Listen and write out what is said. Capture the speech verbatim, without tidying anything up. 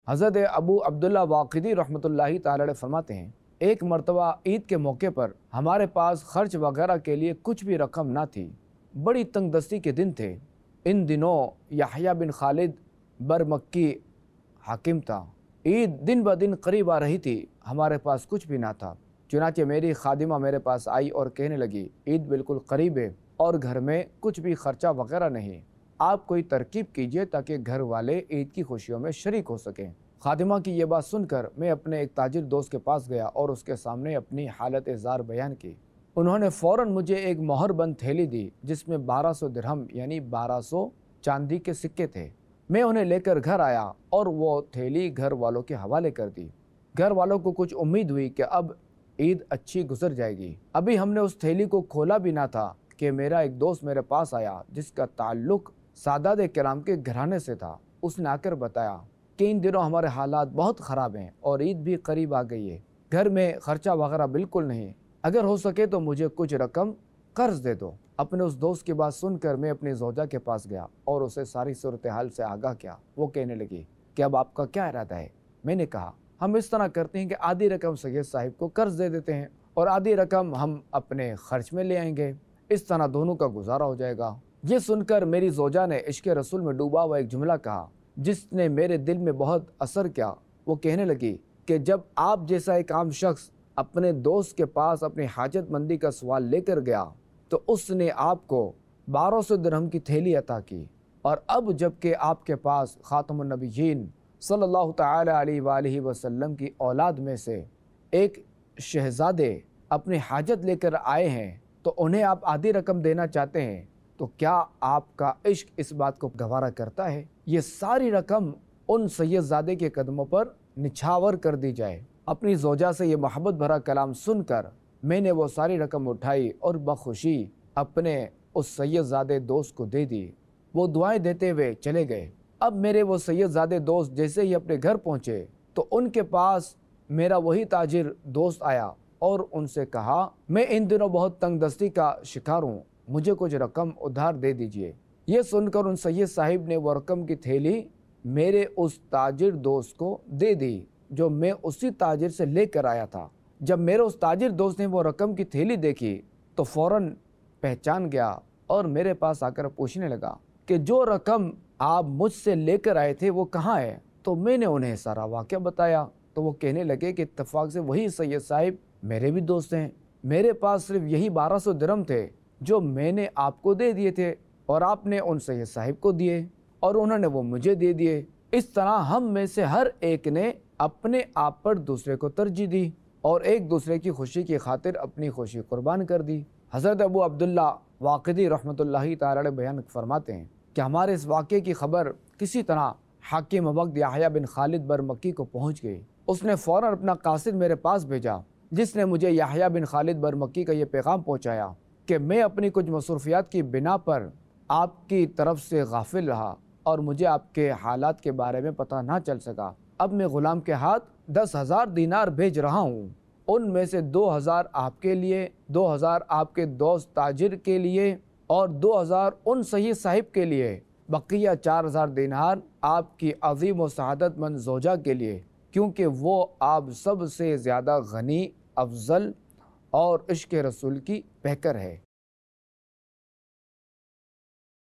حضرت ابو عبداللہ واقدی رحمۃ اللہ تعالی علیہ فرماتے ہیں، ایک مرتبہ عید کے موقع پر ہمارے پاس خرچ وغیرہ کے لیے کچھ بھی رقم نہ تھی۔ بڑی تنگ دستی کے دن تھے۔ ان دنوں یحییٰ بن خالد برمکی حاکم تھا۔ عید دن بہ دن قریب آ رہی تھی، ہمارے پاس کچھ بھی نہ تھا۔ چنانچہ میری خادمہ میرے پاس آئی اور کہنے لگی، عید بالکل قریب ہے اور گھر میں کچھ بھی خرچہ وغیرہ نہیں، آپ کوئی ترکیب کیجئے تاکہ گھر والے عید کی خوشیوں میں شریک ہو سکیں۔ خادمہ کی یہ بات سن کر میں اپنے ایک تاجر دوست کے پاس گیا اور اس کے سامنے اپنی حالت زار بیان کی۔ انہوں نے فوراً مجھے ایک مہر بند تھیلی دی جس میں بارہ سو درہم یعنی بارہ سو چاندی کے سکے تھے۔ میں انہیں لے کر گھر آیا اور وہ تھیلی گھر والوں کے حوالے کر دی۔ گھر والوں کو کچھ امید ہوئی کہ اب عید اچھی گزر جائے گی۔ ابھی ہم نے اس تھیلی کو کھولا بھی نہ تھا کہ میرا ایک دوست میرے پاس آیا جس کا تعلق سادات کرام کے گھرانے سے تھا۔ اس نے آ کر بتایا کہ ان دنوں ہمارے حالات بہت خراب ہیں اور عید بھی قریب آ گئی ہے، گھر میں خرچہ وغیرہ بالکل نہیں، اگر ہو سکے تو مجھے کچھ رقم قرض دے دو۔ اپنے اس دوست کی بات سن کر میں اپنی زوجہ کے پاس گیا اور اسے ساری صورتحال سے آگاہ کیا۔ وہ کہنے لگی کہ اب آپ کا کیا ارادہ ہے؟ میں نے کہا، ہم اس طرح کرتے ہیں کہ آدھی رقم سید صاحب کو قرض دے دیتے ہیں اور آدھی رقم ہم اپنے خرچ میں لے آئیں گے، اس طرح دونوں کا گزارا ہو جائے گا۔ یہ سن کر میری زوجہ نے عشق رسول میں ڈوبا ہوا ایک جملہ کہا جس نے میرے دل میں بہت اثر کیا۔ وہ کہنے لگی کہ جب آپ جیسا ایک عام شخص اپنے دوست کے پاس اپنی حاجت مندی کا سوال لے کر گیا تو اس نے آپ کو بارہ سو درہم کی تھیلی عطا کی، اور اب جب کہ آپ کے پاس خاتم النبیین صلی اللہ تعالی علیہ وآلہ وسلم کی اولاد میں سے ایک شہزادے اپنی حاجت لے کر آئے ہیں تو انہیں آپ آدھی رقم دینا چاہتے ہیں، تو کیا آپ کا عشق اس بات کو گوارا کرتا ہے یہ ساری رقم ان سید زادے کے قدموں پر نچھاور کر دی جائے؟ اپنی زوجہ سے یہ محبت بھرا کلام سن کر میں نے وہ ساری رقم اٹھائی اور بخوشی اپنے اس سید زادے دوست کو دے دی۔ وہ دعائیں دیتے ہوئے چلے گئے۔ اب میرے وہ سید زادے دوست جیسے ہی اپنے گھر پہنچے تو ان کے پاس میرا وہی تاجر دوست آیا اور ان سے کہا، میں ان دنوں بہت تنگ دستی کا شکار ہوں، مجھے کچھ رقم ادھار دے دیجئے۔ یہ سن کر ان سید صاحب نے وہ رقم کی تھیلی میرے اس تاجر دوست کو دے دی جو میں اسی تاجر سے لے کر آیا تھا۔ جب میرے اس تاجر دوست نے وہ رقم کی تھیلی دیکھی تو فوراً پہچان گیا اور میرے پاس آ کر پوچھنے لگا کہ جو رقم آپ مجھ سے لے کر آئے تھے وہ کہاں ہے؟ تو میں نے انہیں سارا واقعہ بتایا تو وہ کہنے لگے کہ اتفاق سے وہی سید صاحب میرے بھی دوست ہیں، میرے پاس صرف یہی بارہ سو درہم تھے جو میں نے آپ کو دے دیے تھے اور آپ نے ان سید صاحب کو دیے اور انہوں نے وہ مجھے دے دیے۔ اس طرح ہم میں سے ہر ایک نے اپنے آپ پر دوسرے کو ترجیح دی اور ایک دوسرے کی خوشی کی خاطر اپنی خوشی قربان کر دی۔ حضرت ابو عبداللہ واقدی رحمۃ اللہ تعالی علیہ بیان فرماتے ہیں کہ ہمارے اس واقعے کی خبر کسی طرح حاکم وقت یحییٰ بن خالد برمکی کو پہنچ گئی۔ اس نے فوراً اپنا قاصد میرے پاس بھیجا جس نے مجھے یحییٰ بن خالد برمکی کا یہ پیغام پہنچایا کہ میں اپنی کچھ مصروفیات کی بنا پر آپ کی طرف سے غافل رہا اور مجھے آپ کے حالات کے بارے میں پتہ نہ چل سکا۔ اب میں غلام کے ہاتھ دس ہزار دینار بھیج رہا ہوں، ان میں سے دو ہزار آپ کے لیے، دو ہزار آپ کے دوست تاجر کے لیے اور دو ہزار ان سید صاحب کے لیے، بقیہ چار ہزار دینار آپ کی عظیم و سعادت مند زوجہ کے لیے، کیونکہ وہ آپ سب سے زیادہ غنی، افضل اور عشق رسول کی پیکر ہے۔